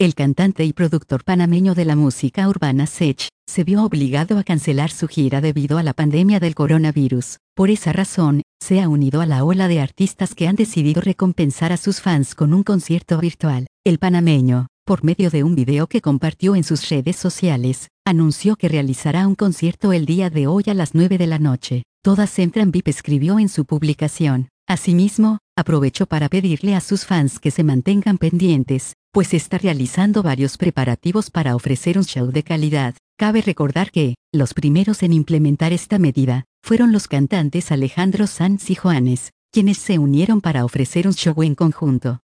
el cantante y productor panameño de la música urbana Sech, se vio obligado a cancelar su gira debido a la pandemia del coronavirus. Por esa razón, se ha unido a la ola de artistas que han decidido recompensar a sus fans con un concierto virtual. El panameño, por medio de un video que compartió en sus redes sociales, anunció que realizará un concierto el día de hoy a las 9 de la noche. Todas entran VIP, escribió en su publicación. Asimismo, aprovechó para pedirle a sus fans que se mantengan pendientes, pues está realizando varios preparativos para ofrecer un show de calidad. Cabe recordar que, los primeros en implementar esta medida, fueron los cantantes Alejandro Sanz y Juanes, quienes se unieron para ofrecer un show en conjunto.